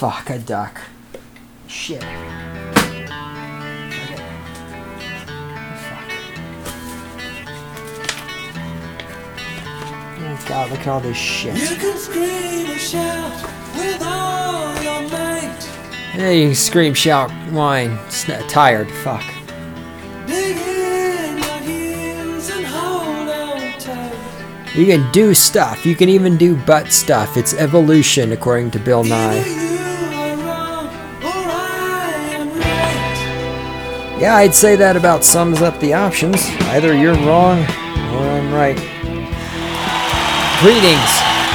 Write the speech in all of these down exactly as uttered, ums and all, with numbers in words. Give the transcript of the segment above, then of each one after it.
fuck, a duck. Shit. Okay. Fuck. Oh god, look at all this shit. You can scream and shout with all your might. Yeah, you can scream, shout, whine. It's not tired, fuck. Dig in your heels and hold on tight. You can do stuff. You can even do butt stuff. It's evolution, according to Bill Nye. Either you are wrong or I am right. Yeah, I'd say that about sums up the options. Either you're wrong or I'm right. Greetings.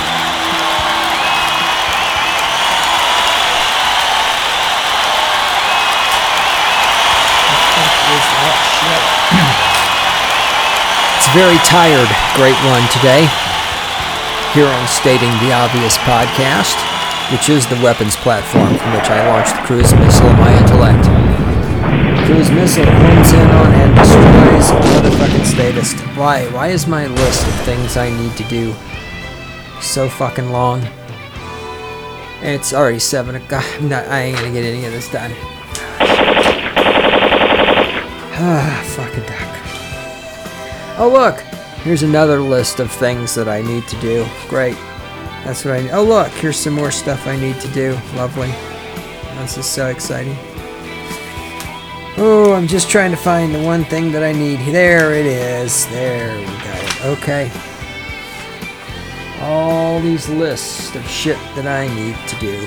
It's very tired, great one today. Here on Stating the Obvious podcast, which is the weapons platform from which I launched the cruise missile of my intellect. Cruise missile homes in on and destroys motherfucking statist. Why? Why is my list of things I need to do so fucking long? And it's already seven o'clock. I'm not, I ain't gonna get any of this done. Ah, fucking duck. Oh look, here's another list of things that I need to do. Great. That's what I need. Oh look, here's some more stuff I need to do. Lovely. This is so exciting. Oh, I'm just trying to find the one thing that I need. There it is. There we got it. Okay. All these lists of shit that I need to do.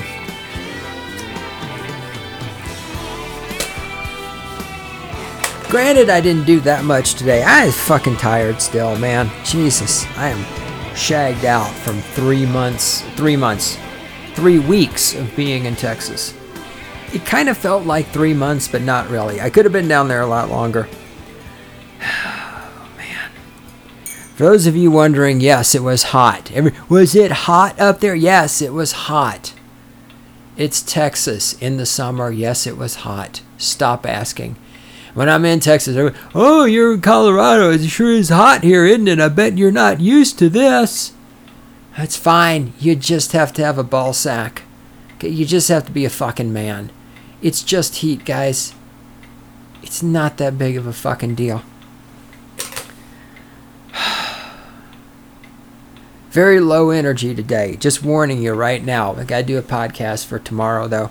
Granted, I didn't do that much today. I was fucking tired still, man. Jesus, I am shagged out from three months, three months, three weeks of being in Texas. It kind of felt like three months, but not really. I could have been down there a lot longer. Oh, man. For those of you wondering, yes, it was hot. Every, was it hot up there? Yes, it was hot. It's Texas in the summer. Yes, it was hot. Stop asking. When I'm in Texas, they're, oh, you're in Colorado. It sure is hot here, isn't it? I bet you're not used to this. That's fine. You just have to have a ball sack. Okay, you just have to be a fucking man. It's just heat, guys. It's not that big of a fucking deal. Very low energy today. Just warning you right now. I gotta do a podcast for tomorrow, though.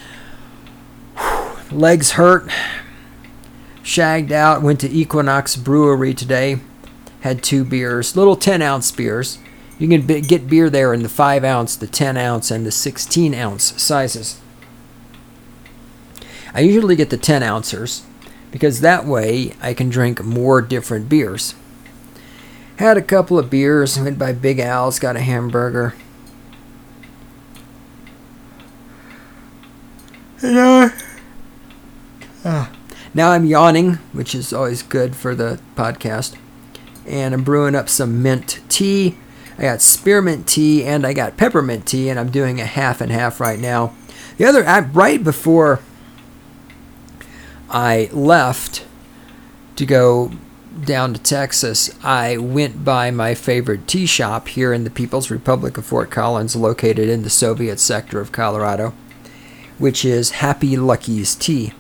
Legs hurt. Shagged out, went to Equinox Brewery today, had two beers, little ten ounce beers. You can be, get beer there in the five ounce, the ten ounce, and the sixteen ounce sizes. I usually get the ten ouncers because that way I can drink more different beers. Had a couple of beers, went by Big Al's, got a hamburger. You know, ah. Now I'm yawning, which is always good for the podcast. And I'm brewing up some mint tea. I got spearmint tea and I got peppermint tea, and I'm doing a half and half right now. The other, right before I left to go down to Texas, I went by my favorite tea shop here in the People's Republic of Fort Collins, located in the Soviet sector of Colorado, which is Happy Lucky's Tea.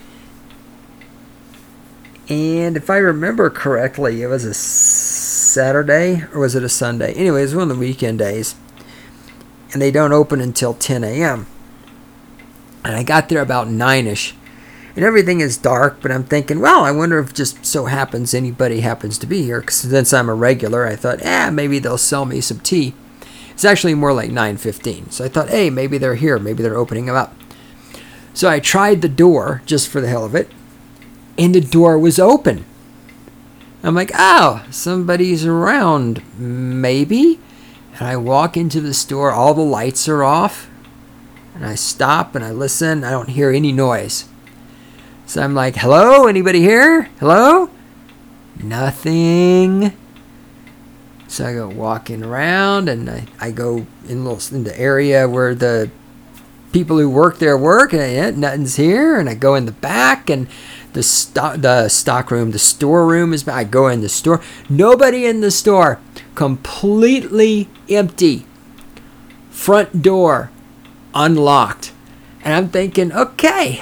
And if I remember correctly, it was a Saturday, or was it a Sunday? Anyway, it was one of the weekend days. And they don't open until ten a.m. And I got there about nine-ish. And everything is dark, but I'm thinking, well, I wonder if just so happens anybody happens to be here. Because since I'm a regular, I thought, eh, maybe they'll sell me some tea. It's actually more like nine fifteen. So I thought, hey, maybe they're here. Maybe they're opening them up. So I tried the door, just for the hell of it. And the door was open. I'm like, oh, somebody's around, maybe. And I walk into the store, all the lights are off. And I stop and I listen, I don't hear any noise. So I'm like, hello, anybody here? Hello? Nothing. So I go walking around and I, I go in, little, in the area where the people who work there work, and yeah, nothing's here. And I go in the back, and the stock, the stock room, the store room is back. I go in the store. Nobody in the store. Completely empty. Front door unlocked. And I'm thinking, okay,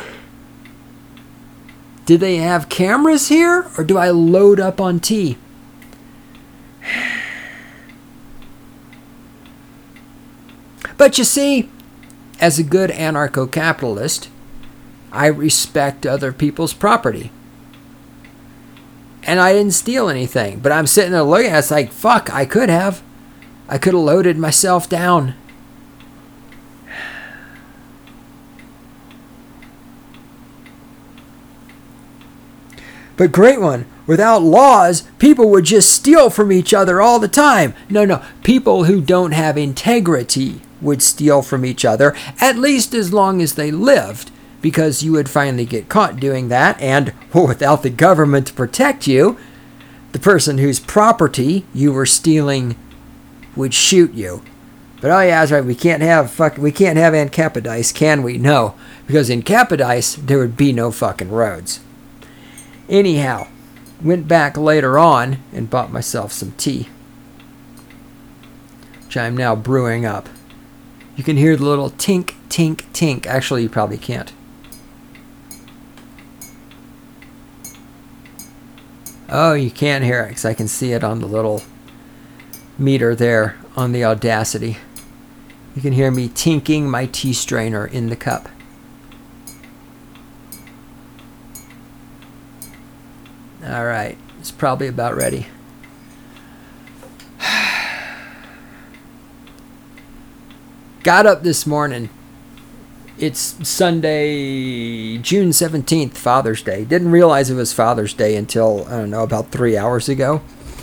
do they have cameras here, or do I load up on tea? But you see, as a good anarcho-capitalist, I respect other people's property. And I didn't steal anything. But I'm sitting there looking at it, it's like, fuck, I could have. I could have loaded myself down. But great one. Without laws, people would just steal from each other all the time. No, no. People who don't have integrity would steal from each other, at least as long as they lived, because you would finally get caught doing that, and well, without the government to protect you, the person whose property you were stealing would shoot you. But oh yeah, that's right, we can't have fuck, we can't have Ancapidice, can we? No, because in Capodice there would be no fucking roads. Anyhow, went back later on and bought myself some tea, which I'm now brewing up. You can hear the little tink, tink, tink. Actually, you probably can't. Oh, you can't hear it because I can see it on the little meter there on the Audacity. You can hear me tinking my tea strainer in the cup. All right, it's probably about ready. Got up this morning. It's Sunday, June seventeenth, Father's Day. Didn't realize it was Father's Day until, I don't know, about three hours ago.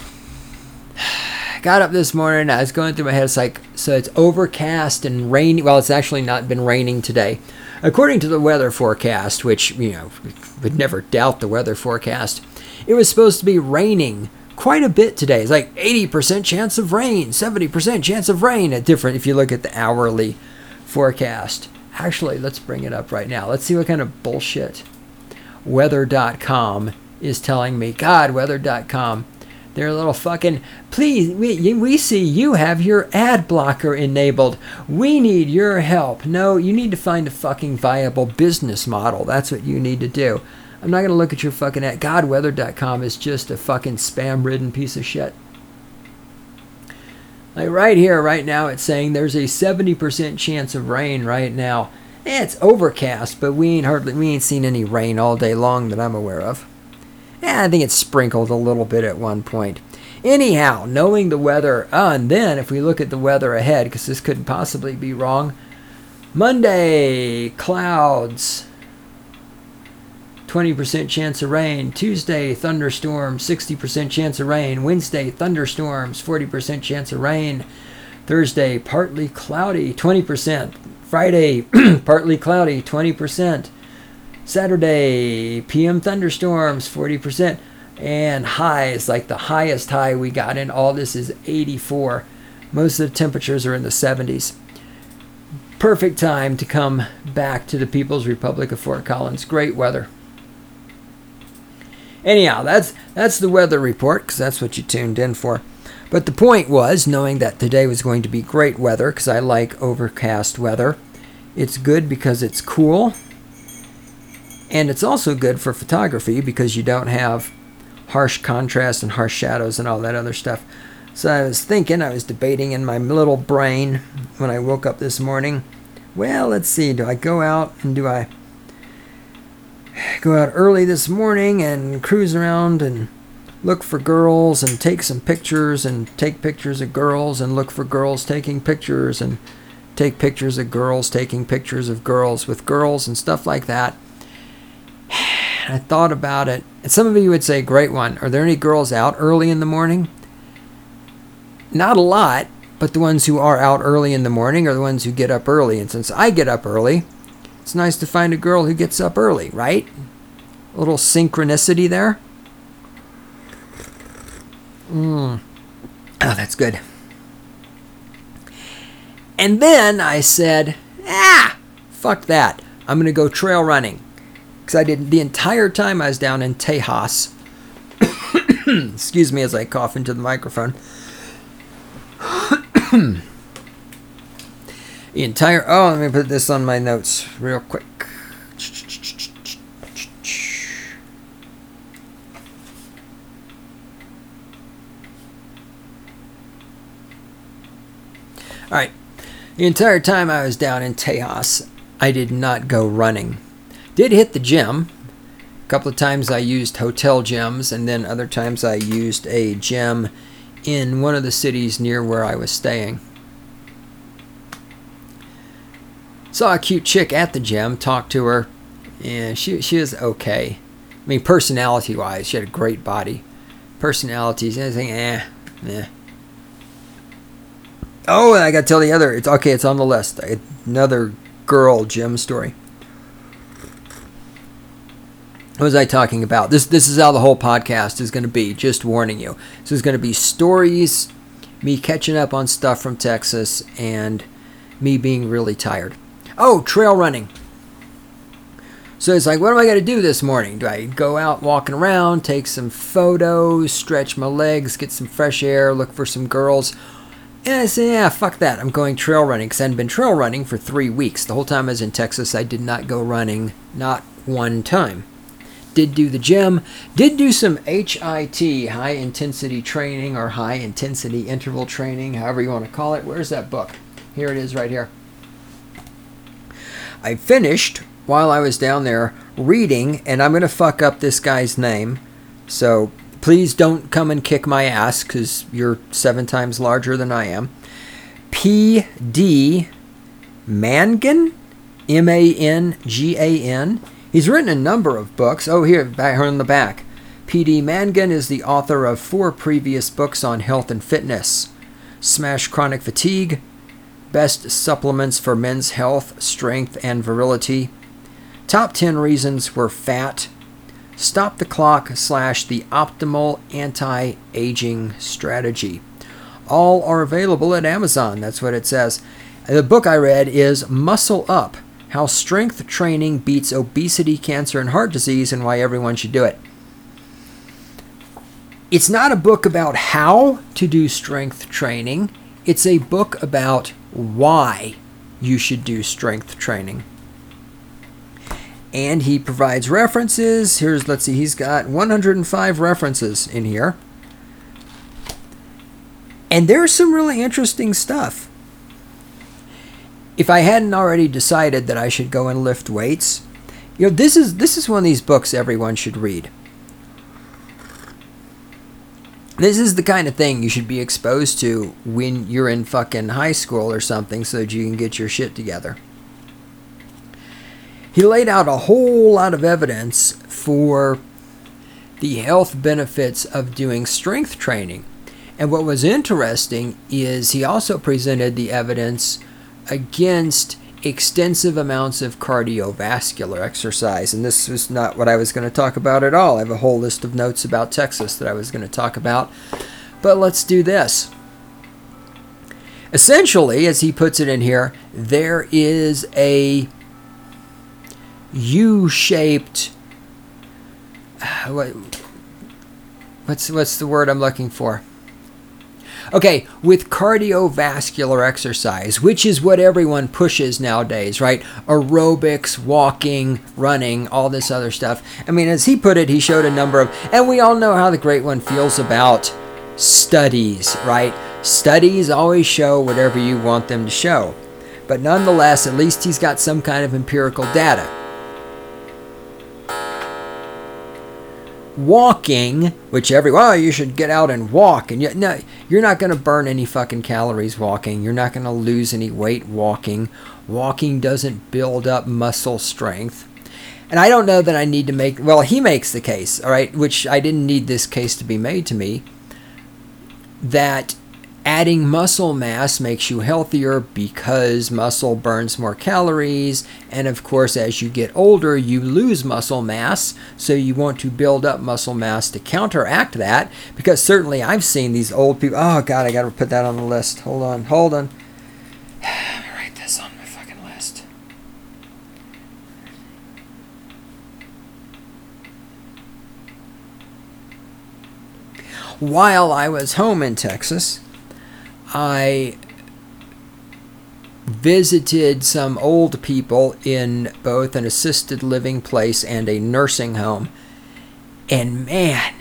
Got up this morning. I was going through my head. It's like, so it's overcast and rainy. Well, it's actually not been raining today. According to the weather forecast, which, you know, would never doubt the weather forecast, it was supposed to be raining quite a bit today. It's like eighty percent chance of rain, seventy percent chance of rain. At different, if you look at the hourly forecast. Actually, let's bring it up right now. Let's see what kind of bullshit weather dot com is telling me. God, weather dot com. They're a little fucking, please, we, we see you have your ad blocker enabled. We need your help. No, you need to find a fucking viable business model. That's what you need to do. I'm not going to look at your fucking ad. God, weather dot com is just a fucking spam-ridden piece of shit. Like right here, right now, it's saying there's a seventy percent chance of rain right now. Eh, it's overcast, but we ain't hardly, we ain't seen any rain all day long that I'm aware of. Eh, I think it's sprinkled a little bit at one point. Anyhow, knowing the weather, oh, and then if we look at the weather ahead, because this couldn't possibly be wrong, Monday, clouds, twenty percent chance of rain. Tuesday, thunderstorms, sixty percent chance of rain. Wednesday, thunderstorms, forty percent chance of rain. Thursday, partly cloudy, twenty percent. Friday, partly cloudy, twenty percent. Saturday, P M thunderstorms, forty percent. And highs, like the highest high we got in all this is eighty-four. Most of the temperatures are in the seventies. Perfect time to come back to the People's Republic of Fort Collins. Great weather. Anyhow, that's that's the weather report, because that's what you tuned in for. But the point was, knowing that today was going to be great weather, because I like overcast weather. It's good because it's cool. And it's also good for photography, because you don't have harsh contrast and harsh shadows and all that other stuff. So I was thinking, I was debating in my little brain when I woke up this morning. Well, let's see, do I go out and do I go out early this morning and cruise around and look for girls and take some pictures and take pictures of girls and look for girls taking pictures and take pictures of girls taking pictures of girls with girls and stuff like that. I thought about it, and some of you would say, great one. Are there any girls out early in the morning? Not a lot, but the ones who are out early in the morning are the ones who get up early. And since I get up early, it's nice to find a girl who gets up early, right? A little synchronicity there. Mm. Oh, that's good. And then I said, ah, fuck that. I'm going to go trail running. Because I did the entire time I was down in Tejas. Excuse me as I cough into the microphone. The entire... Oh, let me put this on my notes real quick. All right. The entire time I was down in Tejas, I did not go running. Did hit the gym. A couple of times I used hotel gyms, and then other times I used a gym in one of the cities near where I was staying. Saw a cute chick at the gym, talked to her, and she she was okay. I mean, personality-wise, she had a great body. Personalities, anything, eh, eh. Oh, and I got to tell the other. It's okay. It's on the list. Another girl gym story. What was I talking about? This this is how the whole podcast is going to be. Just warning you. This is going to be stories, me catching up on stuff from Texas, and me being really tired. Oh, trail running. So it's like, what am I going to do this morning? Do I go out walking around, take some photos, stretch my legs, get some fresh air, look for some girls? And I said, yeah, fuck that. I'm going trail running because I hadn't been trail running for three weeks. The whole time I was in Texas, I did not go running, not one time. Did do the gym, did do some H I T, high intensity training, or high intensity interval training, however you want to call it. Where's that book? Here it is right here. I finished, while I was down there, reading, and I'm going to fuck up this guy's name, so please don't come and kick my ass, because you're seven times larger than I am. P D Mangan? M A N G A N. He's written a number of books. Oh, here, back here on the back. P D Mangan is the author of four previous books on health and fitness. Smash Chronic Fatigue, Best Supplements for Men's Health, Strength, and Virility, Top ten Reasons We're Fat, Stop the Clock slash the Optimal Anti-Aging Strategy. All are available at Amazon. That's what it says. The book I read is Muscle Up, How Strength Training Beats Obesity, Cancer, and Heart Disease, and Why Everyone Should Do It. It's not a book about how to do strength training. It's a book about why you should do strength training. And he provides references. Here's, let's see, he's got one hundred five references in here. And there's some really interesting stuff. If I hadn't already decided that I should go and lift weights, you know, this is this is one of these books everyone should read. This is the kind of thing you should be exposed to when you're in fucking high school or something so that you can get your shit together. He laid out a whole lot of evidence for the health benefits of doing strength training. And what was interesting is he also presented the evidence against extensive amounts of cardiovascular exercise. And this was not what I was going to talk about at all. I have a whole list of notes about Texas that I was going to talk about. But let's do this. Essentially, as he puts it in here, there is a U-shaped, what, what's what's the word I'm looking for? Okay, with cardiovascular exercise, which is what everyone pushes nowadays, right? Aerobics, walking, running, all this other stuff. I mean, as he put it, he showed a number of, and we all know how the Great One feels about studies, right? Studies always show whatever you want them to show. But nonetheless, at least he's got some kind of empirical data. Walking, which every, well, you should get out and walk. And you, no, you're not going to burn any fucking calories walking. You're not going to lose any weight walking. Walking doesn't build up muscle strength. And I don't know that I need to make, well, he makes the case, all right, which I didn't need this case to be made to me, that adding muscle mass makes you healthier because muscle burns more calories. And of course, as you get older, you lose muscle mass. So you want to build up muscle mass to counteract that. Because certainly I've seen these old people. Oh, God, I got to put that on the list. Hold on, hold on. Let me write this on my fucking list. While I was home in Texas, I visited some old people in both an assisted living place and a nursing home. And man,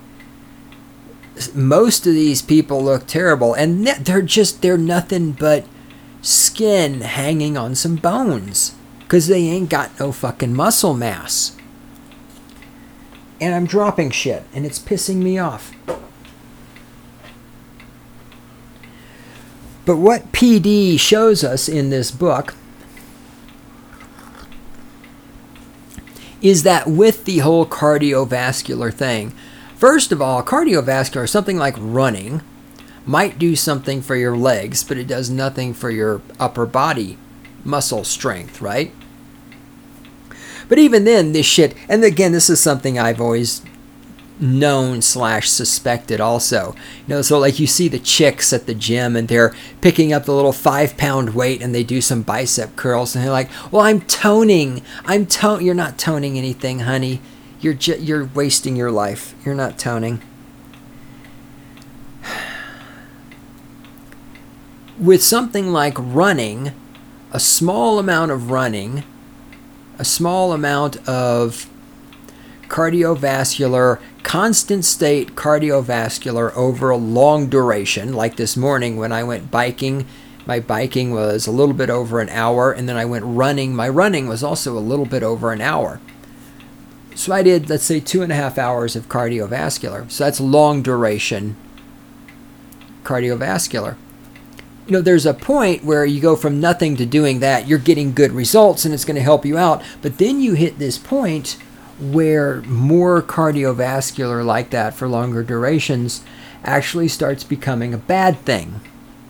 most of these people look terrible. And they're just, they're nothing but skin hanging on some bones. Because they ain't got no fucking muscle mass. And I'm dropping shit, and it's pissing me off. But what P D shows us in this book is that with the whole cardiovascular thing, first of all, cardiovascular, something like running, might do something for your legs, but it does nothing for your upper body muscle strength, right? But even then, this shit, and again, this is something I've always known slash suspected also. You know, so like you see the chicks at the gym and they're picking up the little five pound weight and they do some bicep curls and they're like, well, I'm toning. I'm tone. You're not toning anything, honey. You're ju- you're wasting your life. You're not toning. With something like running, a small amount of running, a small amount of cardiovascular, constant state cardiovascular over a long duration, like this morning when I went biking. My biking was a little bit over an hour, and then I went running. My running was also a little bit over an hour. So I did, let's say, two and a half hours of cardiovascular. So that's long duration cardiovascular. You know, there's a point where you go from nothing to doing that. You're getting good results, and it's going to help you out. But then you hit this point where more cardiovascular like that for longer durations actually starts becoming a bad thing.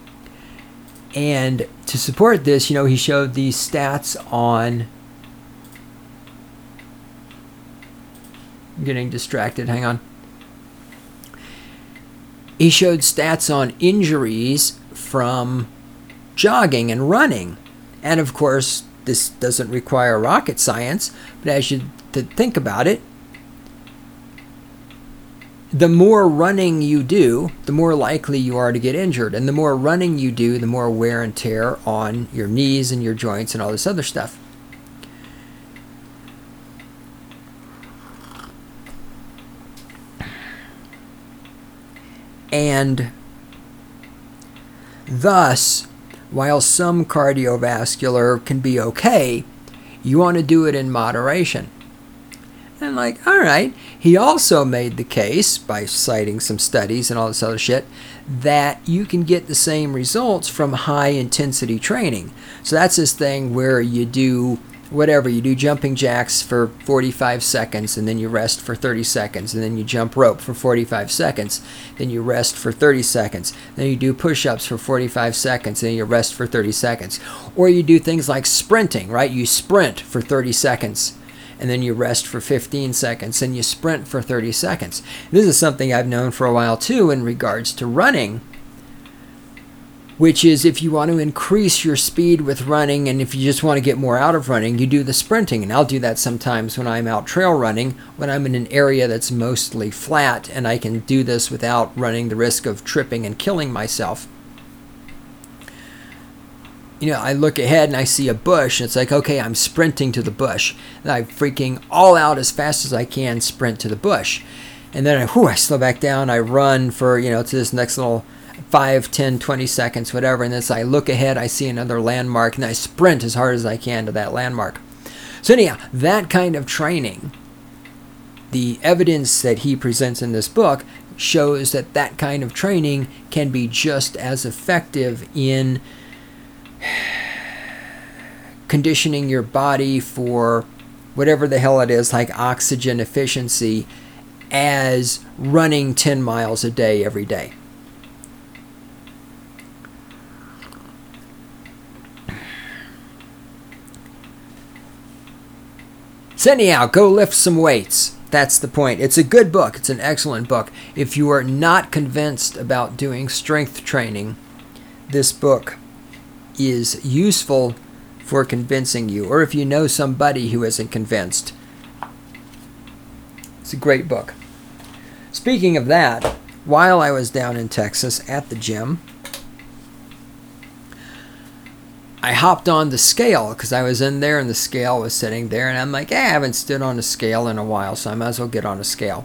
And to support this, you know, he showed these stats on... I'm getting distracted, hang on. He showed stats on injuries from jogging and running. And of course, this doesn't require rocket science, but as you to think about it, the more running you do, the more likely you are to get injured. And the more running you do, the more wear and tear on your knees and your joints and all this other stuff. And thus, while some cardiovascular can be okay, you want to do it in moderation. And like, all right. He also made the case, by citing some studies and all this other shit, that you can get the same results from high intensity training. So that's this thing where you do whatever, you do jumping jacks for forty-five seconds, and then you rest for thirty seconds, and then you jump rope for forty-five seconds, then you rest for thirty seconds, then you do push-ups for forty-five seconds, and then you rest for thirty seconds. Or you do things like sprinting, right? You sprint for thirty seconds, and then you rest for fifteen seconds, and you sprint for thirty seconds. This is something I've known for a while too in regards to running, which is if you want to increase your speed with running, and if you just want to get more out of running, you do the sprinting. And I'll do that sometimes when I'm out trail running, when I'm in an area that's mostly flat, and I can do this without running the risk of tripping and killing myself. You know, I look ahead and I see a bush, and it's like, okay, I'm sprinting to the bush. And I freaking all out as fast as I can sprint to the bush. And then I, whew, I slow back down, I run for, you know, to this next little five, ten, twenty seconds, whatever. And then as I look ahead, I see another landmark, and I sprint as hard as I can to that landmark. So anyhow, that kind of training, the evidence that he presents in this book shows that that kind of training can be just as effective in conditioning your body for whatever the hell it is, like oxygen efficiency, as running ten miles a day every day. So anyhow, go lift some weights. That's the point. It's a good book. It's an excellent book. If you are not convinced about doing strength training, this book is useful for convincing you. Or if you know somebody who isn't convinced, it's a great book. Speaking of that, while I was down in Texas at the gym, I hopped on the scale because I was in there and the scale was sitting there, and I'm like, hey, I haven't stood on a scale in a while, so I might as well get on a scale.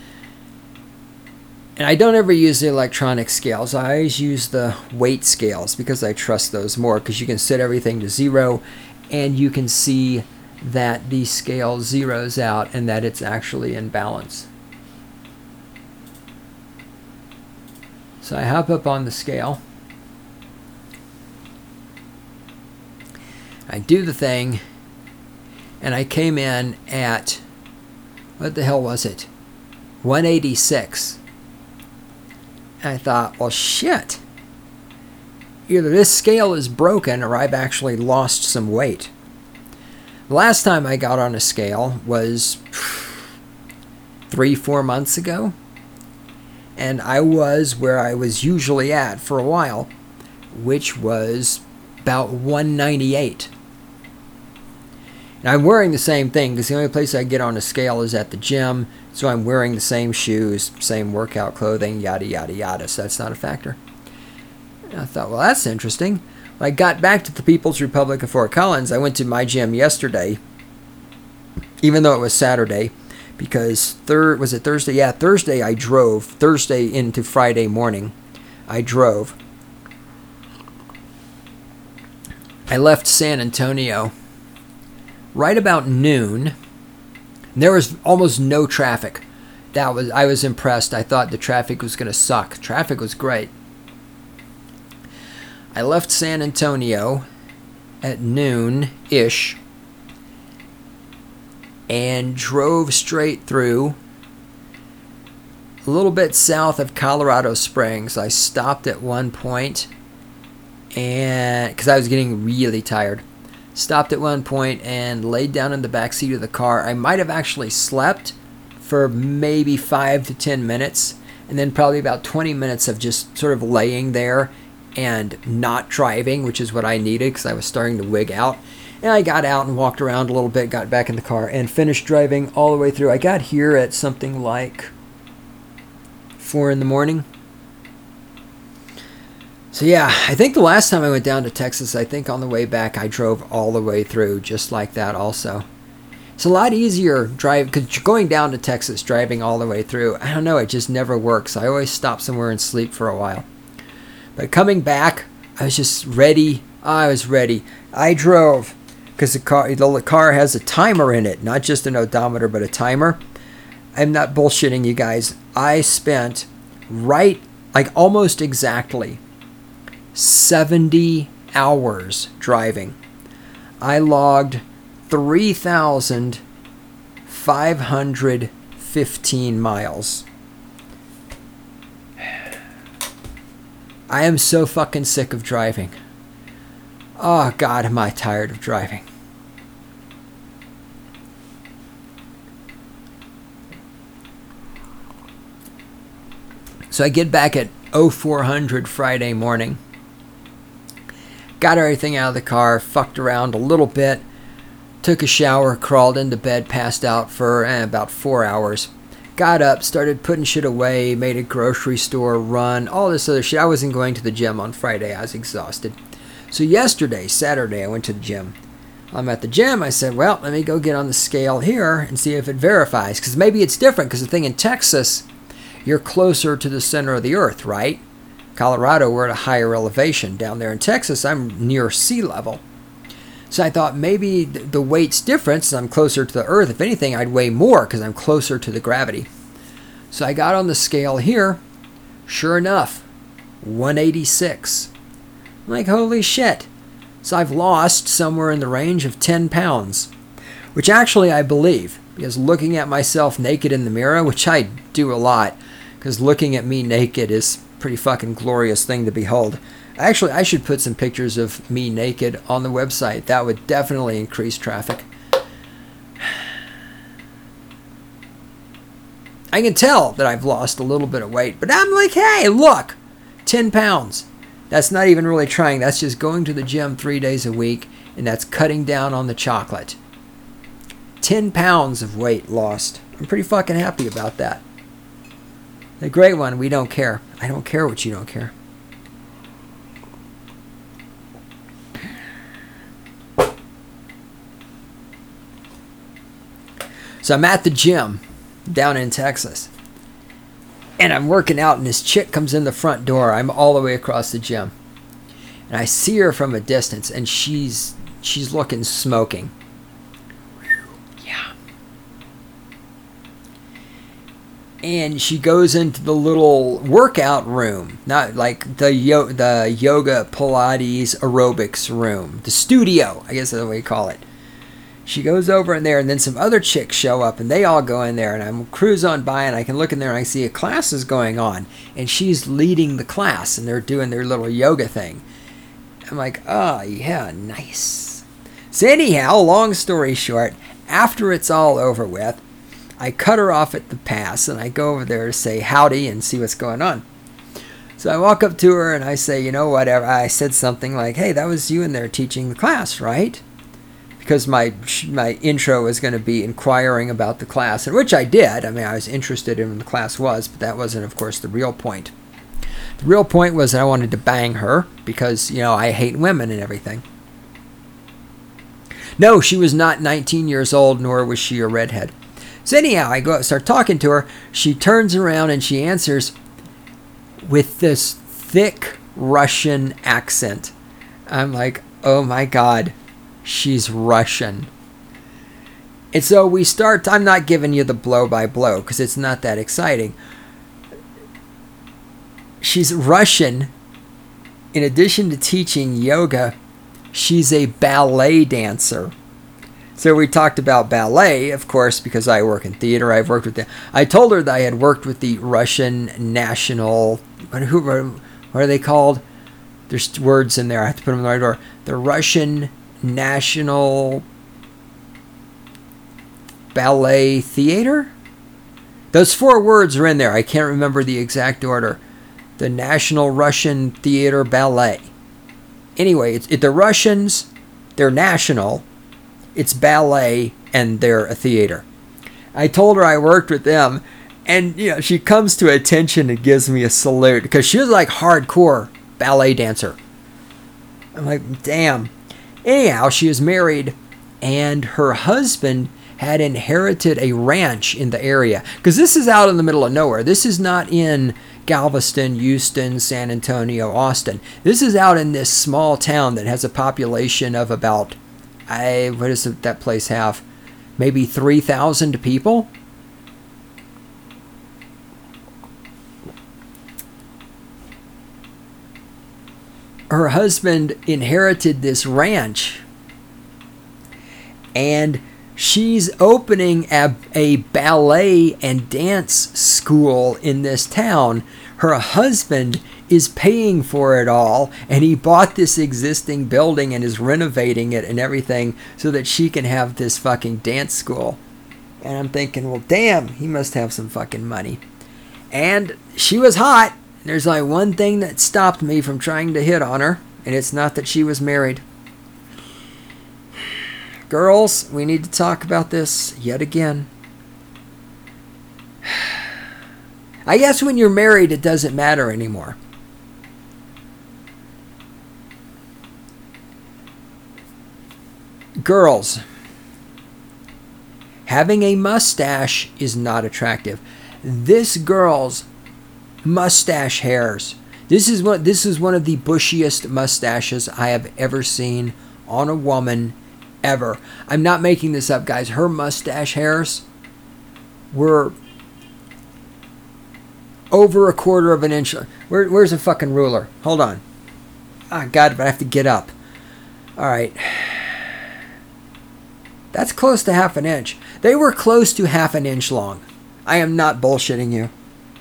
And I don't ever use the electronic scales. I always use the weight scales because I trust those more, because you can set everything to zero and you can see that the scale zeroes out and that it's actually in balance. So I hop up on the scale. I do the thing, and I came in at, what the hell was it? one eighty-six. And I thought, well, shit. Either this scale is broken or I've actually lost some weight. The last time I got on a scale was three, four months ago. And I was where I was usually at for a while, which was about one ninety-eight. And I'm wearing the same thing because the only place I get on a scale is at the gym. So I'm wearing the same shoes, same workout clothing, yada, yada, yada. So that's not a factor. And I thought, well, that's interesting. When I got back to the People's Republic of Fort Collins, I went to my gym yesterday, even though it was Saturday, because third was it Thursday? Yeah, Thursday I drove. Thursday into Friday morning, I drove. I left San Antonio right about noon. There was almost no traffic. That was I was impressed. I thought the traffic was going to suck. Traffic was great. I left San Antonio at noon-ish and drove straight through a little bit south of Colorado Springs. I stopped at one point and because I was getting really tired. Stopped at one point and laid down in the back seat of the car. I might have actually slept for maybe five to ten minutes, and then probably about twenty minutes of just sort of laying there and not driving, which is what I needed because I was starting to wig out. And I got out and walked around a little bit, got back in the car, and finished driving all the way through. I got here at something like four in the morning. So yeah, I think the last time I went down to Texas, I think on the way back I drove all the way through just like that also. It's a lot easier drive because going down to Texas, driving all the way through, I don't know, it just never works. I always stop somewhere and sleep for a while. But coming back, I was just ready. I was ready. I drove because the car, the car has a timer in it, not just an odometer, but a timer. I'm not bullshitting you guys. I spent right, like almost exactly seventy hours driving. I logged three thousand five hundred fifteen miles. I am so fucking sick of driving. Oh God, am I tired of driving. So I get back at oh four hundred Friday morning. Got everything out of the car, fucked around a little bit, took a shower, crawled into bed, passed out for eh, about four hours. Got up, started putting shit away, made a grocery store run, all this other shit. I wasn't going to the gym on Friday. I was exhausted. So yesterday, Saturday, I went to the gym. I'm at the gym. I said, well, let me go get on the scale here and see if it verifies. Because maybe it's different. Because the thing in Texas, you're closer to the center of the earth, right? Colorado, we're at a higher elevation. Down there in Texas, I'm near sea level. So I thought maybe the weight's different since I'm closer to the earth. If anything, I'd weigh more because I'm closer to the gravity. So I got on the scale here. Sure enough, one eighty-six. I'm like, holy shit. So I've lost somewhere in the range of ten pounds. Which actually I believe. Because looking at myself naked in the mirror, which I do a lot. Because looking at me naked is pretty fucking glorious thing to behold. Actually, I should put some pictures of me naked on the website. That would definitely increase traffic. I can tell that I've lost a little bit of weight, but I'm like, hey, look, ten pounds. That's not even really trying. That's just going to the gym three days a week, and that's cutting down on the chocolate. ten pounds of weight lost. I'm pretty fucking happy about that. The great one, we don't care. I don't care what you don't care. So I'm at the gym down in Texas. And I'm working out, and this chick comes in the front door. I'm all the way across the gym. And I see her from a distance, and she's she's looking smoking. Yeah. And she goes into the little workout room, not like the yo- the yoga, Pilates, aerobics room, the studio, I guess that's what you call it. She goes over in there, and then some other chicks show up, and they all go in there, and I'm cruise on by, and I can look in there, and I see a class is going on, and she's leading the class, and they're doing their little yoga thing. I'm like, oh, yeah, nice. So anyhow, long story short, after it's all over with, I cut her off at the pass, and I go over there to say howdy and see what's going on. So I walk up to her, and I say, you know, whatever. I said something like, hey, that was you in there teaching the class, right? Because my my intro was going to be inquiring about the class, and which I did. I mean, I was interested in what the class was, but that wasn't, of course, the real point. The real point was that I wanted to bang her because, you know, I hate women and everything. No, she was not nineteen years old, nor was she a redhead. So anyhow, I go start talking to her. She turns around and she answers with this thick Russian accent. I'm like, oh my God. She's Russian. And so we start, I'm not giving you the blow by blow because it's not that exciting. She's Russian. In addition to teaching yoga, she's a ballet dancer. So we talked about ballet, of course, because I work in theater. I've worked with the, I told her that I had worked with the Russian National, what, who, what are they called? There's words in there. I have to put them in the right order. The Russian National Ballet Theater? Those four words are in there. I can't remember the exact order. The National Russian Theater Ballet. Anyway, it's it, the Russians, they're national. It's ballet, and they're a theater. I told her I worked with them, and you know she comes to attention and gives me a salute because she was like hardcore ballet dancer. I'm like, damn. Anyhow, she was married, and her husband had inherited a ranch in the area. Because this is out in the middle of nowhere. This is not in Galveston, Houston, San Antonio, Austin. This is out in this small town that has a population of about, I what does that place have? Maybe three thousand people? Her husband inherited this ranch, and she's opening a, a ballet and dance school in this town. Her husband is paying for it all, and he bought this existing building and is renovating it and everything so that she can have this fucking dance school. And I'm thinking, well, damn, he must have some fucking money. And she was hot. There's like one thing that stopped me from trying to hit on her, and it's not that she was married. Girls, we need to talk about this yet again. I guess when you're married, it doesn't matter anymore. Girls, having a mustache is not attractive. This girl's mustache hairs. This is what this is one of the bushiest mustaches I have ever seen on a woman ever. I'm not making this up, guys. Her mustache hairs were over a quarter of an inch. Where, where's the fucking ruler? Hold on. Ah, God, but I have to get up. All right. That's close to half an inch. They were close to half an inch long. I am not bullshitting you.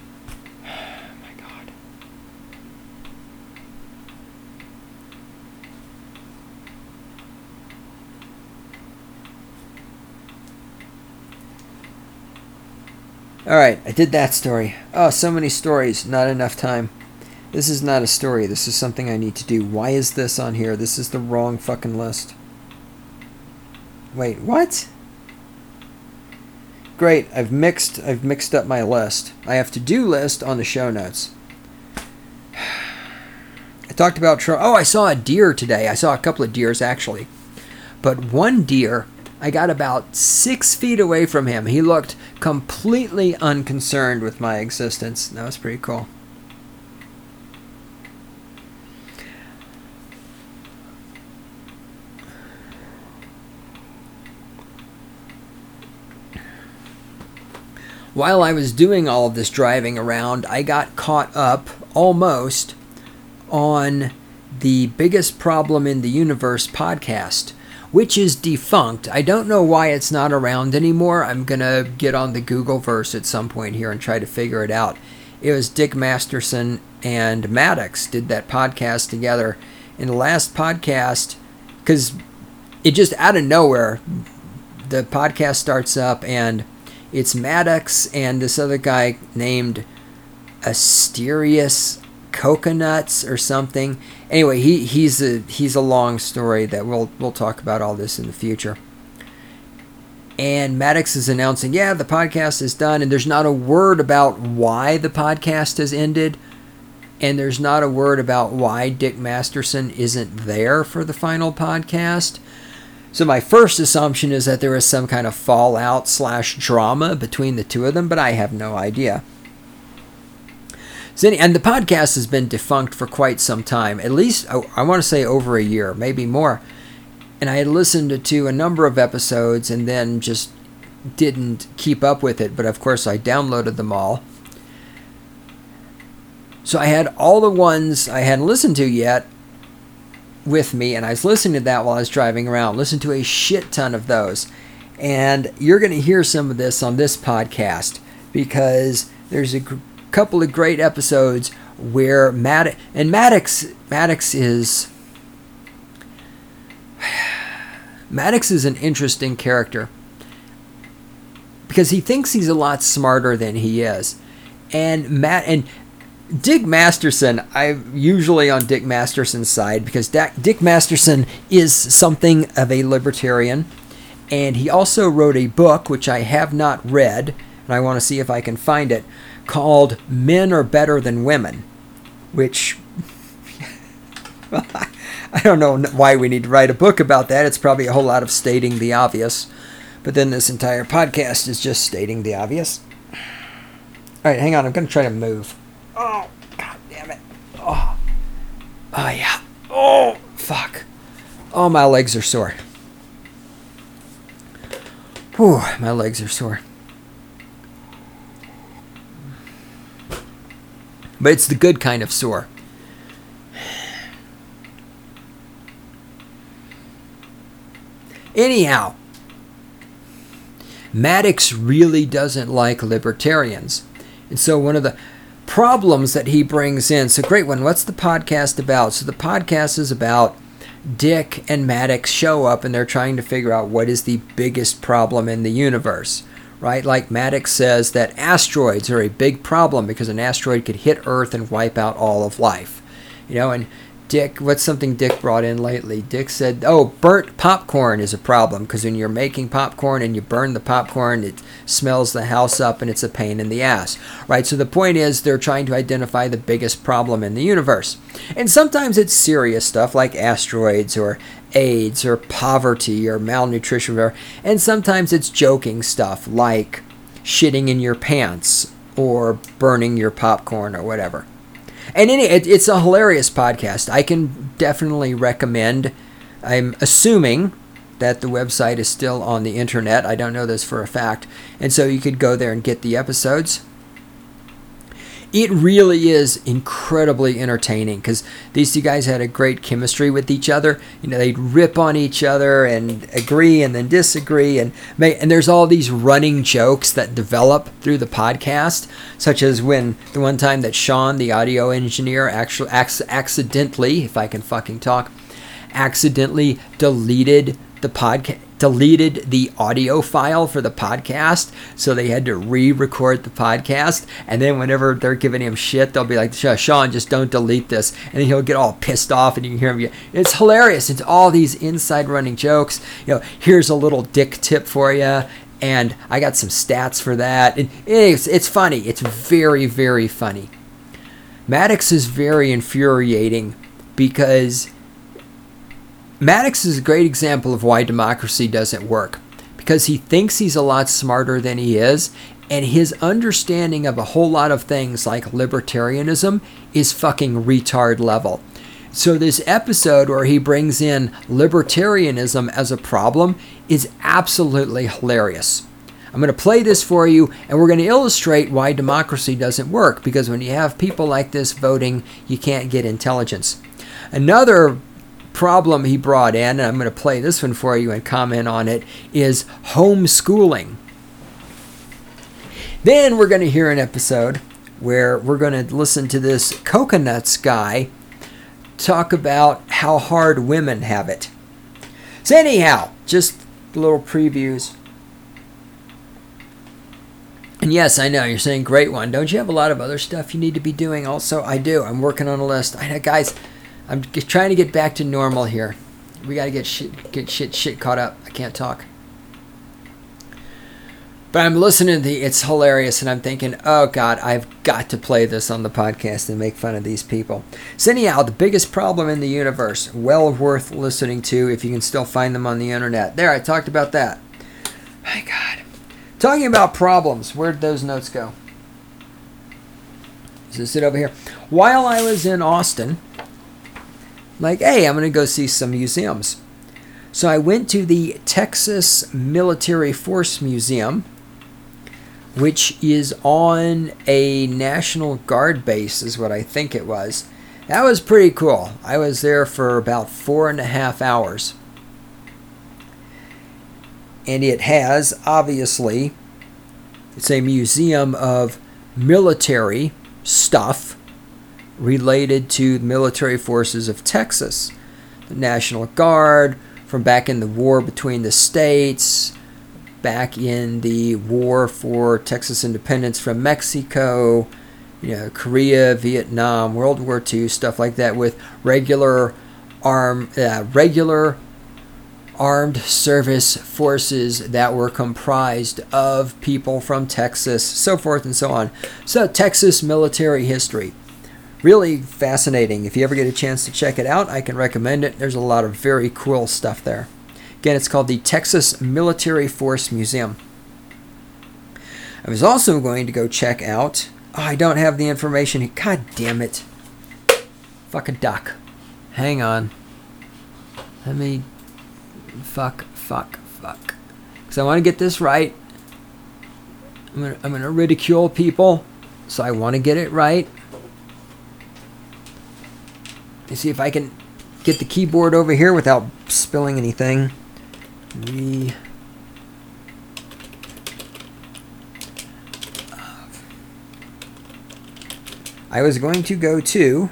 Alright, I did that story. Oh, so many stories, not enough time. This is not a story, this is something I need to do. Why is this on here? This is the wrong fucking list. Wait, what? Great, I've mixed I've mixed up my list. I have to-do list on the show notes. I talked about... Tro- oh, I saw a deer today. I saw a couple of deers, actually. But one deer I got about six feet away from him. He looked completely unconcerned with my existence. That was pretty cool. While I was doing all of this driving around, I got caught up almost on the Biggest Problem in the Universe podcast, which is defunct. I don't know why it's not around anymore. I'm going to get on the Googleverse at some point here and try to figure it out. It was Dick Masterson and Maddox did that podcast together. In the last podcast, because it just out of nowhere, the podcast starts up and it's Maddox and this other guy named Asterius Coconuts or something. Anyway, he he's a he's a long story that we'll we'll talk about all this in the future. And Maddox is announcing, yeah, the podcast is done, and there's not a word about why the podcast has ended, and there's not a word about why Dick Masterson isn't there for the final podcast. So my first assumption is that there is some kind of fallout slash drama between the two of them, but I have no idea. So, and the podcast has been defunct for quite some time, at least I want to say over a year, maybe more. And I had listened to a number of episodes and then just didn't keep up with it, but of course I downloaded them all. So I had all the ones I hadn't listened to yet with me, and I was listening to that while I was driving around. Listened to a shit ton of those, and you're going to hear some of this on this podcast because there's a g- couple of great episodes where Maddox and Maddox Maddox is Maddox is an interesting character because he thinks he's a lot smarter than he is, and Matt and. Dick Masterson, I'm usually on Dick Masterson's side because Dick Masterson is something of a libertarian, and he also wrote a book, which I have not read, and I want to see if I can find it, called Men Are Better Than Women, which, I don't know why we need to write a book about that. It's probably a whole lot of stating the obvious, but then this entire podcast is just stating the obvious. All right, hang on, I'm going to try to move. Oh, god damn it. Oh. Oh, yeah. Oh, fuck. Oh, my legs are sore. Whew, my legs are sore. But it's the good kind of sore. Anyhow, Maddox really doesn't like libertarians. And so one of the problems that he brings in. So great one. What's the podcast about? So the podcast is about Dick and Maddox show up and they're trying to figure out what is the biggest problem in the universe, right? Like Maddox says that asteroids are a big problem because an asteroid could hit Earth and wipe out all of life, you know, and Dick, what's something Dick brought in lately? Dick said, oh, burnt popcorn is a problem because when you're making popcorn and you burn the popcorn, it smells the house up and it's a pain in the ass, right? So the point is they're trying to identify the biggest problem in the universe. And sometimes it's serious stuff like asteroids or AIDS or poverty or malnutrition, or, and sometimes it's joking stuff like shitting in your pants or burning your popcorn or whatever. And any, it, it's a hilarious podcast. I can definitely recommend. I'm assuming that the website is still on the internet. I don't know this for a fact. And so you could go there and get the episodes. It really is incredibly entertaining because these two guys had a great chemistry with each other. You know, they'd rip on each other and agree and then disagree. And may, and there's all these running jokes that develop through the podcast, such as when the one time that Sean, the audio engineer, actually ac- accidentally, if I can fucking talk, accidentally deleted the podcast. deleted the audio file for the podcast, so they had to re-record the podcast, and then whenever they're giving him shit, they'll be like, Sean, just don't delete this, and then he'll get all pissed off, and you can hear him. It's hilarious. It's all these inside running jokes. You know, here's a little Dick tip for you, and I got some stats for that. And it's, it's funny. It's very, very funny. Maddox is very infuriating because Maddox is a great example of why democracy doesn't work. because he thinks he's a lot smarter than he is, and his understanding of a whole lot of things like libertarianism is fucking retard level. So this episode where he brings in libertarianism as a problem is absolutely hilarious. I'm going to play this for you, and we're going to illustrate why democracy doesn't work, because when you have people like this voting, you can't get intelligence. Another problem he brought in, and I'm going to play this one for you and comment on it, is homeschooling. Then we're going to hear an episode where we're going to listen to this Coconuts guy talk about how hard women have it. So anyhow, just little previews. And yes, I know, you're saying, great one. Don't you have a lot of other stuff you need to be doing also? I do. I'm working on a list. I know, guys, I'm just trying to get back to normal here. We got to get shit, get shit, shit caught up. I can't talk. But I'm listening to the, it's hilarious, and I'm thinking, oh God, I've got to play this on the podcast and make fun of these people. So anyhow, the biggest problem in the universe, well worth listening to if you can still find them on the internet. There, I talked about that. My God. Talking about problems, where'd those notes go? Does this sit over here? While I was in Austin, like, hey, I'm going to go see some museums. So I went to the Texas Military Force Museum, which is on a National Guard base, is what I think it was. That was pretty cool. I was there for about four and a half hours. And it has, obviously, it's a museum of military stuff related to the military forces of Texas. The National Guard, from back in the war between the states, back in the war for Texas independence from Mexico, you know, Korea, Vietnam, World War Two, stuff like that, with regular arm, uh, regular armed service forces that were comprised of people from Texas, so forth and so on. So Texas military history. Really fascinating. If you ever get a chance to check it out, I can recommend it. There's a lot of very cool stuff there. Again, it's called the Texas Military Force Museum. I was also going to go check out... Oh, I don't have the information here. God damn it. Fucking duck. Hang on. Let me... Fuck, fuck, fuck. Because I want to get this right. I'm going to I'm gonna ridicule people. So I want to get it right. Let me see if I can get the keyboard over here without spilling anything. We... I was going to go to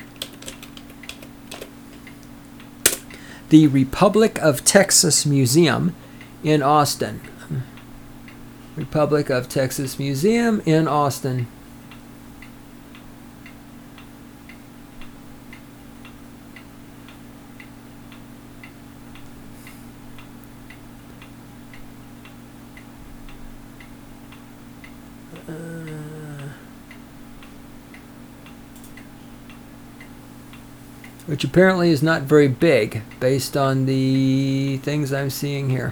the Republic of Texas Museum in Austin. Republic of Texas Museum in Austin. Which apparently is not very big based on the things I'm seeing here.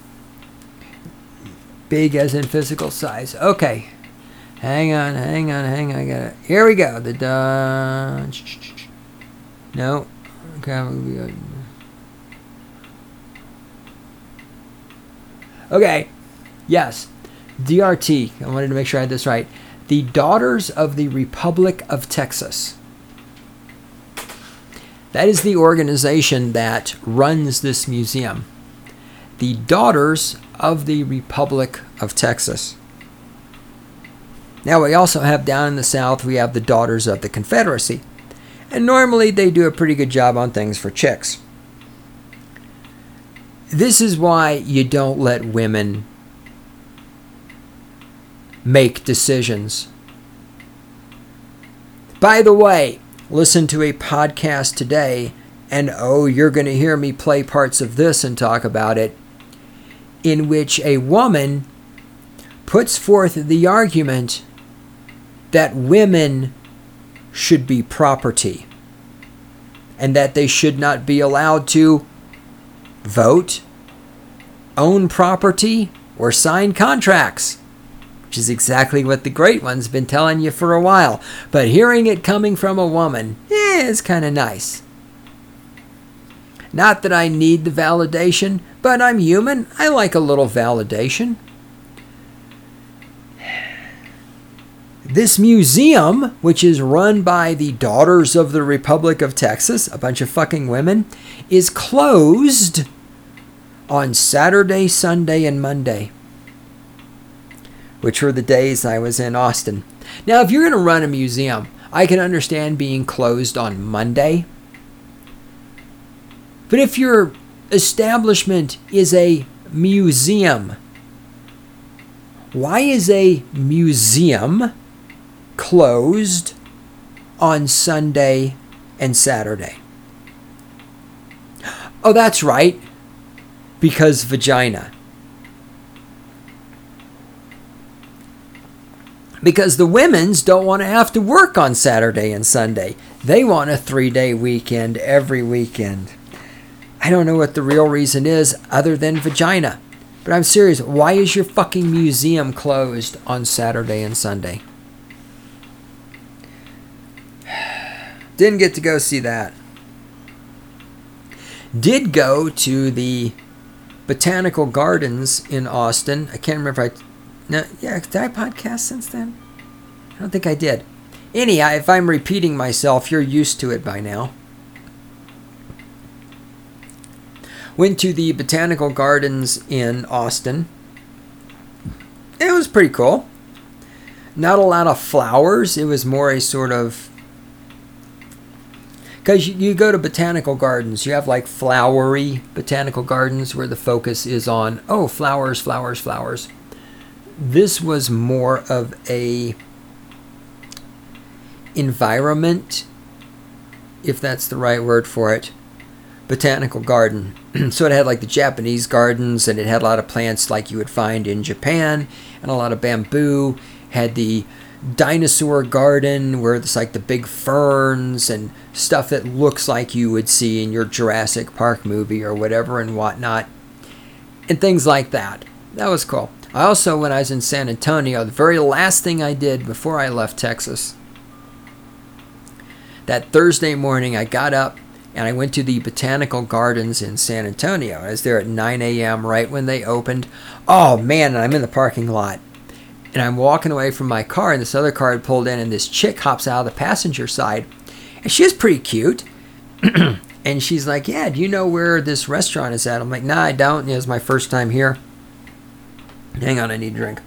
Big as in physical size. Okay. Hang on, hang on, hang on. I got it. Here we go. The uh, No. Okay. Okay. Yes. D R T. I wanted to make sure I had this right. The Daughters of the Republic of Texas. That is the organization that runs this museum. The Daughters of the Republic of Texas. Now we also have down in the South, we have the Daughters of the Confederacy. And normally they do a pretty good job on things for chicks. This is why you don't let women make decisions. By the way, listen to a podcast today, and oh, you're going to hear me play parts of this and talk about it, in which a woman puts forth the argument that women should be property and that they should not be allowed to vote, own property, or sign contracts, which is exactly what the great one's been telling you for a while. But hearing it coming from a woman, eh, is kind of nice. Not that I need the validation, but I'm human. I like a little validation. This museum, which is run by the Daughters of the Republic of Texas, a bunch of fucking women, is closed on Saturday, Sunday, and Monday, which were the days I was in Austin. Now, if you're going to run a museum, I can understand being closed on Monday. But if your establishment is a museum, why is a museum closed on Sunday and Saturday? Oh, that's right. Because vagina. Because the women's don't want to have to work on Saturday and Sunday. They want a three-day weekend every weekend. I don't know what the real reason is other than vagina. But I'm serious. Why is your fucking museum closed on Saturday and Sunday? Didn't get to go see that. Did go to the Botanical Gardens in Austin. I can't remember if I... No, yeah, did I podcast since then? I don't think I did. Anyhow, if I'm repeating myself, you're used to it by now. Went to the Botanical Gardens in Austin. It was pretty cool. Not a lot of flowers. It was more a sort of... Because you, you go to botanical gardens, you have like flowery botanical gardens where the focus is on, oh, flowers, flowers, flowers. This was more of a environment, if that's the right word for it, botanical garden. So it had like the Japanese gardens, and it had a lot of plants like you would find in Japan, and a lot of bamboo. Had the dinosaur garden where it's like the big ferns and stuff that looks like you would see in your Jurassic Park movie or whatever and whatnot, and things like that. That was cool. I also, when I was in San Antonio, the very last thing I did before I left Texas, that Thursday morning I got up and I went to the Botanical Gardens in San Antonio. I was there at nine a.m. right when they opened. Oh man, and I'm in the parking lot. And I'm walking away from my car, and this other car had pulled in, and this chick hops out of the passenger side. And she was pretty cute. And she's like, yeah, do you know where this restaurant is at? I'm like, nah, I don't. It was my first time here. Hang on, I need a drink.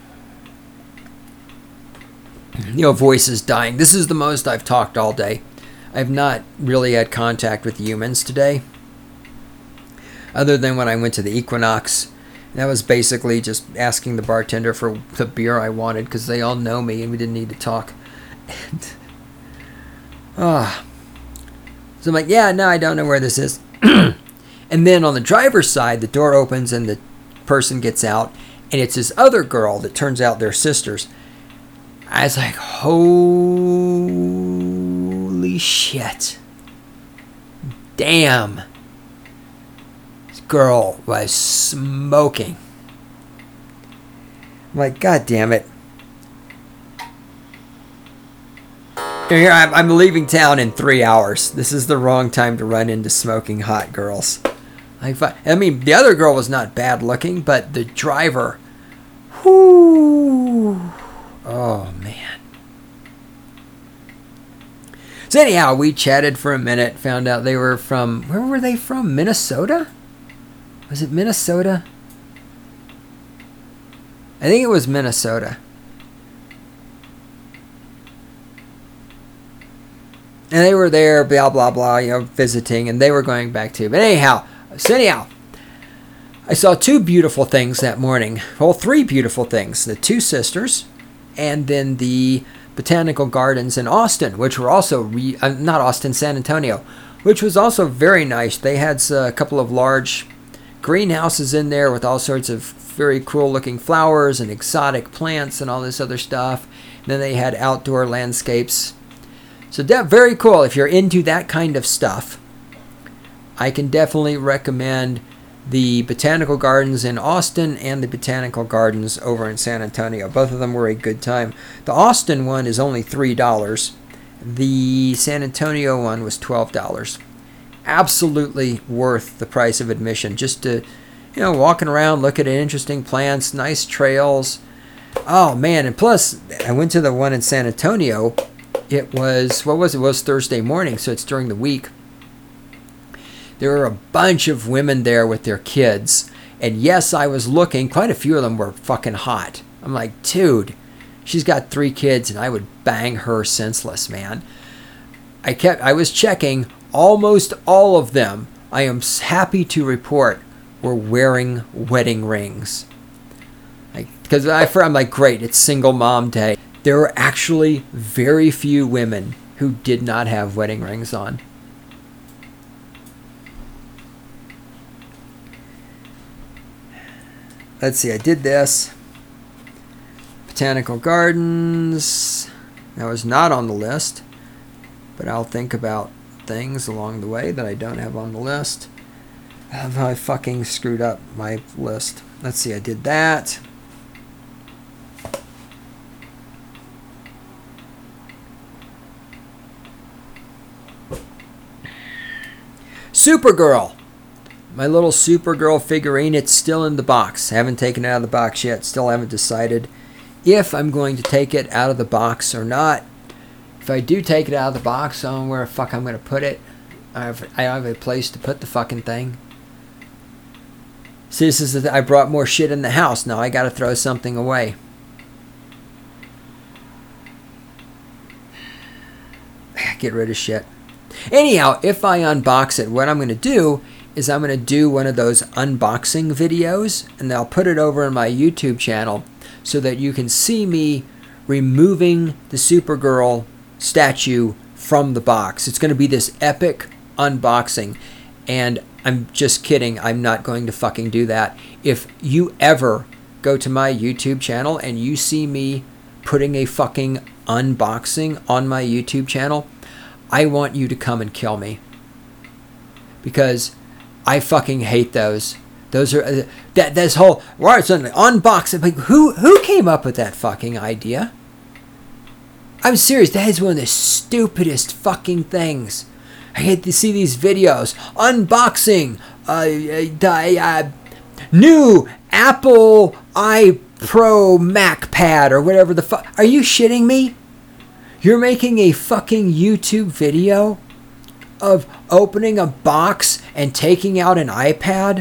You know, voice is dying. This is the most I've talked all day. I've not really had contact with humans today. Other than when I went to the Equinox. That was basically just asking the bartender for the beer I wanted because they all know me and we didn't need to talk. And, ah. So I'm like, yeah, no, I don't know where this is. And then on the driver's side, the door opens and the person gets out. And it's this other girl that turns out they're sisters. I was like, holy shit. Damn. Girl was smoking. I'm like, God damn it. Here, I'm, I'm leaving town in three hours. This is the wrong time to run into smoking hot girls. Like, I mean, the other girl was not bad looking, but the driver, whoo, oh man. So anyhow, we chatted for a minute, found out they were from, where were they from? Minnesota? Was it Minnesota? I think it was Minnesota. And they were there, blah, blah, blah, you know, visiting, and they were going back too. But anyhow, so anyhow, I saw two beautiful things that morning. Well, three beautiful things. The two sisters, and then the Botanical Gardens in Austin, which were also, re- uh, not Austin, San Antonio, which was also very nice. They had uh, a couple of large greenhouses in there with all sorts of very cool looking flowers and exotic plants and all this other stuff. And then they had outdoor landscapes. So that very cool. If you're into that kind of stuff, I can definitely recommend the Botanical Gardens in Austin and the Botanical Gardens over in San Antonio. Both of them were a good time. The Austin one is only three dollars. The San Antonio one was twelve dollars. Absolutely worth the price of admission. Just to, you know, walking around, look at interesting plants, nice trails. Oh, man. And plus, I went to the one in San Antonio. It was, what was it? It was Thursday morning, so it's during the week. There were a bunch of women there with their kids. And yes, I was looking. Quite a few of them were fucking hot. I'm like, dude, she's got three kids, and I would bang her senseless, man. I kept, I was checking. Almost all of them, I am happy to report, were wearing wedding rings. Like, because I, I'm like, great, it's single mom day. There were actually very few women who did not have wedding rings on. Let's see, I did this. Botanical Gardens. That was not on the list. But I'll think about things along the way that I don't have on the list. Have I fucking screwed up my list? Let's see, I did that. Supergirl. My little Supergirl figurine, it's still in the box. I haven't taken it out of the box yet. Still haven't decided if I'm going to take it out of the box or not. If I do take it out of the box, I don't know where the fuck I'm going to put it. I have, I have a place to put the fucking thing. See, this is the th- I brought more shit in the house. Now I got to throw something away. Get rid of shit. Anyhow, if I unbox it, what I'm going to do is I'm going to do one of those unboxing videos, and I'll put it over on my YouTube channel so that you can see me removing the Supergirl statue from the box. It's going to be this epic unboxing, and I'm just kidding. I'm not going to fucking do that. If you ever go to my YouTube channel and you see me putting a fucking unboxing on my YouTube channel, I want you to come and kill me. Because I fucking hate those. Those are uh, that this whole why it's an unboxing. Like, who who came up with that fucking idea? I'm serious. That is one of the stupidest fucking things. I hate to see these videos unboxing uh, uh, uh new Apple iPro Mac Pad or whatever the fuck. Are you shitting me? You're making a fucking YouTube video of opening a box and taking out an iPad?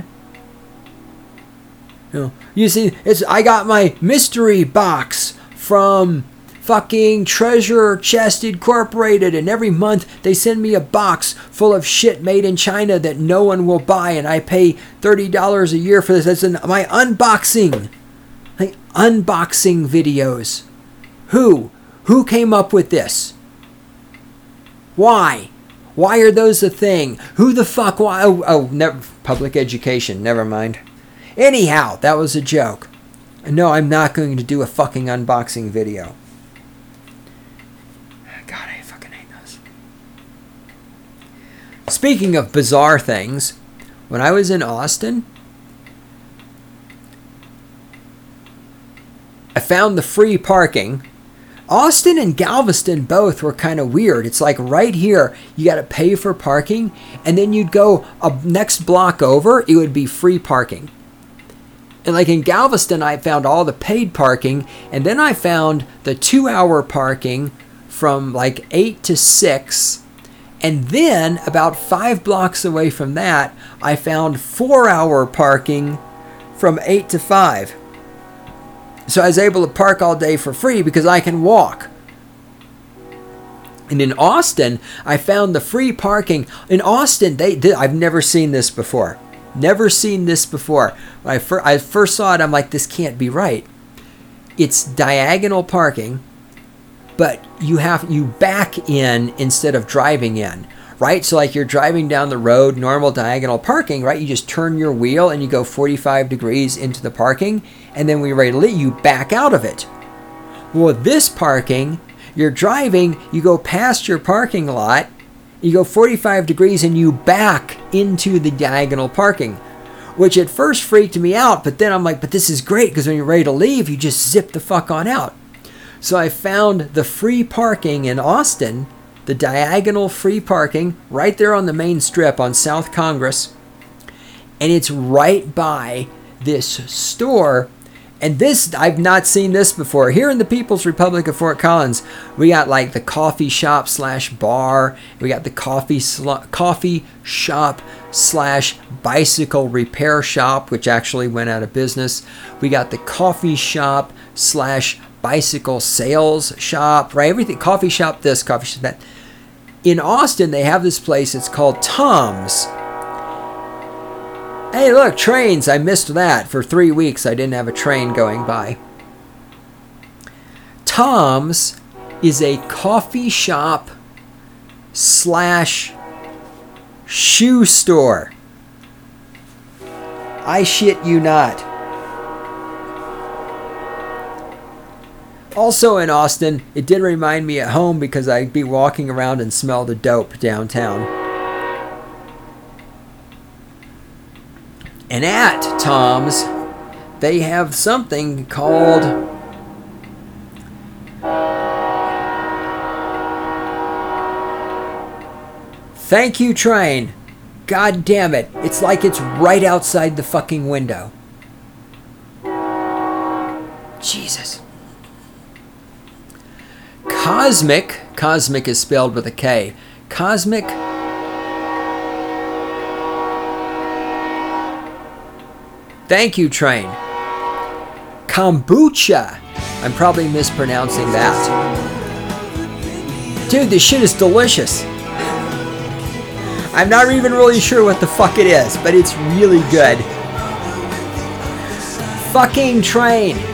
You know, you see, it's I got my mystery box from fucking Treasure Chest Incorporated, and every month they send me a box full of shit made in China that no one will buy, and I pay thirty dollars a year for this. That's in my unboxing. Like, unboxing videos. Who? Who came up with this? Why? Why are those a thing? Who the fuck? Why? Oh, oh never, public education. Never mind. Anyhow, that was a joke. No, I'm not going to do a fucking unboxing video. God, I fucking hate those. Speaking of bizarre things, when I was in Austin, I found the free parking. Austin and Galveston both were kind of weird. It's like right here, you got to pay for parking, and then you'd go a next block over, it would be free parking. And like in Galveston, I found all the paid parking, and then I found the two-hour parking from like eight to six, and then about five blocks away from that, I found four-hour parking from eight to five. So I was able to park all day for free because I can walk. And in Austin, I found the free parking. In Austin, they did. I've never seen this before. Never seen this before. When I, fir- I first saw it, I'm like, this can't be right. It's diagonal parking, but you have you back in instead of driving in. Right? So like you're driving down the road, normal diagonal parking, right? You just turn your wheel and you go forty-five degrees into the parking, and then when you're ready to leave, you back out of it. Well, this parking, you're driving, you go past your parking lot, you go forty-five degrees and you back into the diagonal parking. which at first freaked me out, but then I'm like, but this is great because when you're ready to leave, you just zip the fuck on out. So I found the free parking in Austin, the diagonal free parking right there on the main strip on South Congress, and it's right by this store. And this, I've not seen this before. Here in the People's Republic of Fort Collins, we got like the coffee shop slash bar. We got the coffee sl- coffee shop slash bicycle repair shop, which actually went out of business. We got the coffee shop slash bicycle sales shop, right? Everything, coffee shop this, coffee shop that. In Austin, they have this place. It's called Tom's. Hey, look, trains. I missed that. For three weeks, I didn't have a train going by. Tom's is a coffee shop slash shoe store. I shit you not. Also in Austin, it did remind me at home because I'd be walking around and smell the dope downtown. And at Tom's, they have something called Thank You Train. God damn it. It's like it's right outside the fucking window. Jesus. Cosmic. Cosmic is spelled with a K. Cosmic Thank You Train. Kombucha. I'm probably mispronouncing that. Dude, this shit is delicious. I'm not even really sure what the fuck it is, but it's really good. Fucking train.